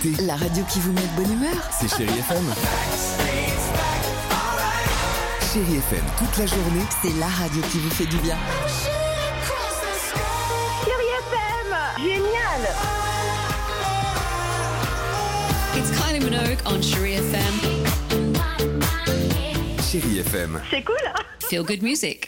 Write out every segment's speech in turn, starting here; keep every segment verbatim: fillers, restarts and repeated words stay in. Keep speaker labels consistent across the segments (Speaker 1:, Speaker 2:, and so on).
Speaker 1: écoutez
Speaker 2: la radio qui vous met de bonne humeur.
Speaker 1: C'est Chérie F M. Chérie F M, toute la journée.
Speaker 2: C'est la radio qui vous fait du bien.
Speaker 3: Chérie F M, génial.
Speaker 4: It's Kylie Minogue on Chérie F M.
Speaker 1: Chérie F M.
Speaker 3: C'est cool.
Speaker 4: Feel good music.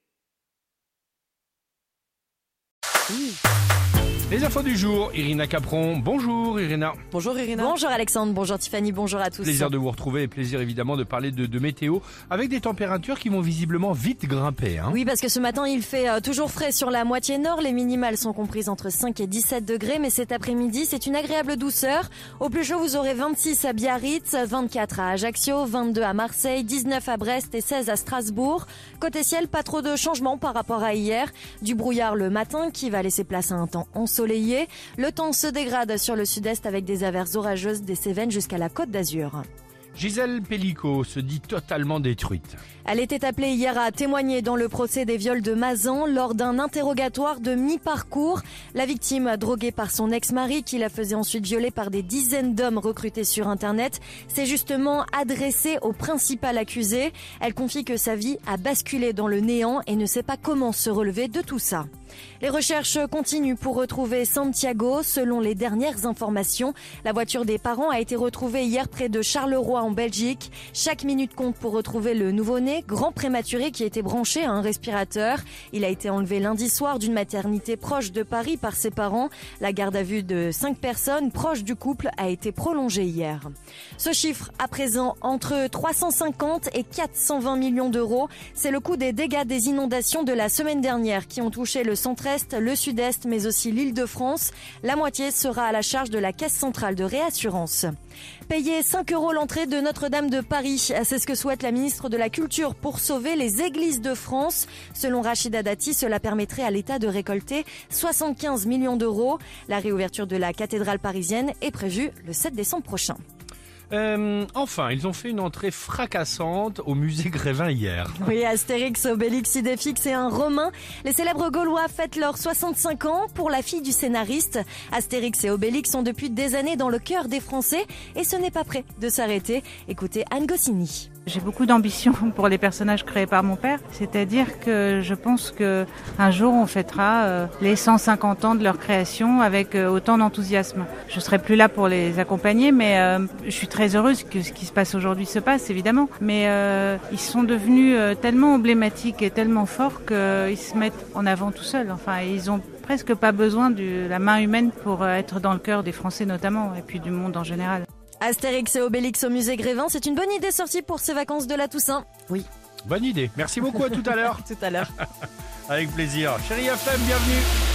Speaker 5: Les infos du jour, Irina Capron. Bonjour Irina.
Speaker 6: Bonjour Irina.
Speaker 7: Bonjour Alexandre, bonjour Tiffany, bonjour à tous.
Speaker 5: Plaisir de vous retrouver et plaisir évidemment de parler de, de météo avec des températures qui vont visiblement vite grimper. Hein.
Speaker 7: Oui, parce que ce matin il fait euh, toujours frais sur la moitié nord. Les minimales sont comprises entre cinq et dix-sept degrés, mais cet après-midi c'est une agréable douceur. Au plus chaud vous aurez vingt-six à Biarritz, vingt-quatre à Ajaccio, vingt-deux à Marseille, dix-neuf à Brest et seize à Strasbourg. Côté ciel, pas trop de changements par rapport à hier. Du brouillard le matin qui va laisser place à un temps ensoleillé. Le temps se dégrade sur le sud-est avec des averses orageuses des Cévennes jusqu'à la Côte d'Azur.
Speaker 5: Gisèle Pellicot se dit totalement détruite.
Speaker 7: Elle était appelée hier à témoigner dans le procès des viols de Mazan lors d'un interrogatoire de mi-parcours. La victime, droguée par son ex-mari qui la faisait ensuite violer par des dizaines d'hommes recrutés sur Internet, s'est justement adressée au principal accusé. Elle confie que sa vie a basculé dans le néant et ne sait pas comment se relever de tout ça. Les recherches continuent pour retrouver Santiago. Selon les dernières informations, la voiture des parents a été retrouvée hier près de Charleroi en Belgique. Chaque minute compte pour retrouver le nouveau-né, grand prématuré qui était branché à un respirateur. Il a été enlevé lundi soir d'une maternité proche de Paris par ses parents. La garde à vue de cinq personnes proches du couple a été prolongée hier. Ce chiffre, à présent, entre trois cent cinquante et quatre cent vingt millions d'euros. C'est le coût des dégâts des inondations de la semaine dernière qui ont touché le centre-est, le sud-est, mais aussi l'Île-de-France. La moitié sera à la charge de la Caisse centrale de réassurance. Payer cinq euros l'entrée de Notre-Dame de Paris, c'est ce que souhaite la ministre de la Culture pour sauver les églises de France. Selon Rachida Dati, cela permettrait à l'État de récolter soixante-quinze millions d'euros. La réouverture de la cathédrale parisienne est prévue le sept décembre prochain.
Speaker 5: Euh, enfin, ils ont fait une entrée fracassante au musée Grévin hier.
Speaker 7: Oui, Astérix, Obélix, Idéfix et un Romain. Les célèbres Gaulois fêtent leurs soixante-cinq ans. Pour la fille du scénariste, Astérix et Obélix sont depuis des années dans le cœur des Français et ce n'est pas prêt de s'arrêter. Écoutez Anne Goscinny.
Speaker 8: J'ai beaucoup d'ambition pour les personnages créés par mon père, c'est-à-dire que je pense que un jour on fêtera euh, les cent cinquante ans de leur création avec euh, autant d'enthousiasme. Je serai plus là pour les accompagner, mais euh, je suis très heureuse que ce qui se passe aujourd'hui se passe, évidemment. Mais euh, ils sont devenus euh, tellement emblématiques et tellement forts qu'ils euh, se mettent en avant tout seuls. Enfin, ils ont presque pas besoin de la main humaine pour euh, être dans le cœur des Français notamment, et puis du monde en général.
Speaker 7: Astérix et Obélix au musée Grévin, c'est une bonne idée sortie pour ces vacances de la Toussaint.
Speaker 5: Oui. Bonne idée. Merci beaucoup, à tout à l'heure.
Speaker 7: Tout à l'heure.
Speaker 5: Avec plaisir. Chérie F M, bienvenue.